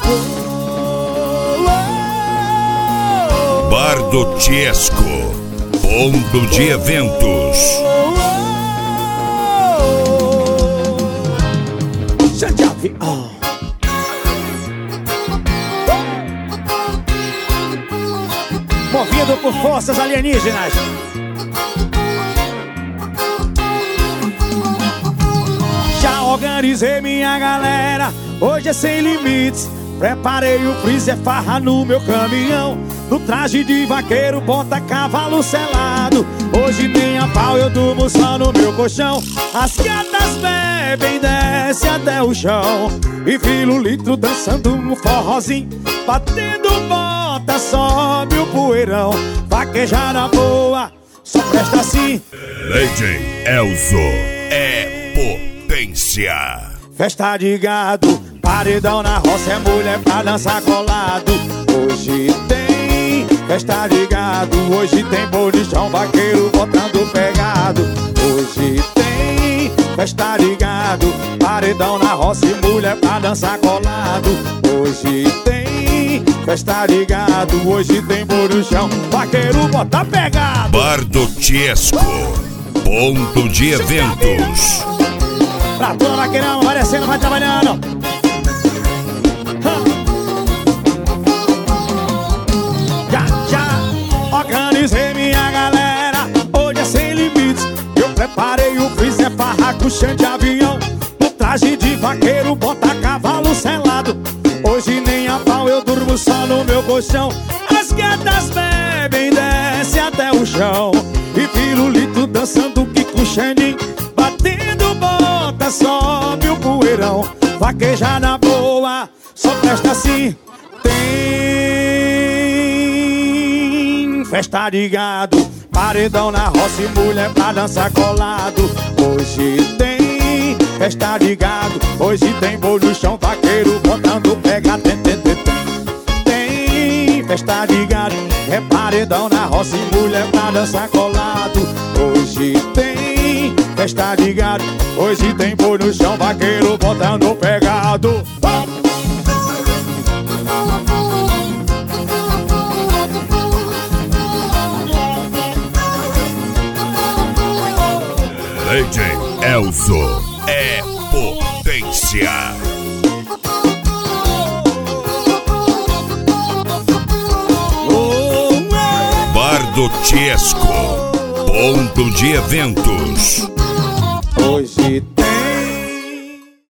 Bar do Tiesco, ponto de eventos. Movido por forças alienígenas. Já organizei minha galera, hoje é sem limites. Preparei o freezer, farra no meu caminhão. No traje de vaqueiro, bota cavalo selado. Hoje nem a pau, eu durmo só no meu colchão. As gatas bebem, desce até o chão. E viro litro dançando um forrozinho. Batendo bota, sobe o poeirão. Vaquejada boa, só presta assim. DJ Elzo é potência. Festa de gado, paredão na roça, é mulher pra dançar colado. Hoje tem festa de gado, hoje tem bolichão, vaqueiro botando pegado. Hoje tem festa de gado, paredão na roça e mulher pra dançar colado. Hoje tem festa de gado, hoje tem bolichão, vaqueiro bota pegado. Bar do Tiesco, ponto de eventos. Pra toda vaqueirão, vai descendo, vai trabalhando. Já organizei minha galera, hoje é sem limites. Eu preparei o freezer, farra com chão de avião. No traje de vaqueiro, bota cavalo selado. Hoje nem a pau, eu durmo só no meu colchão. As gatas bebem, desce até o chão. E pirulito dançando que com xandinho. Batendo bota, sobe o poeirão. Vaquejada boa, só presta assim. Tem festa de gado, paredão na roça e mulher pra dançar colado. Hoje tem festa de gado, hoje tem bolo no chão, vaqueiro botando pega. Tem festa de gado, é paredão na roça e mulher pra dançar colado. Hoje tem festa de gado, hoje tem boi no chão, vaqueiro botando pegado. DJ Elzo é potência. Bar do Tiesco, ponto de eventos.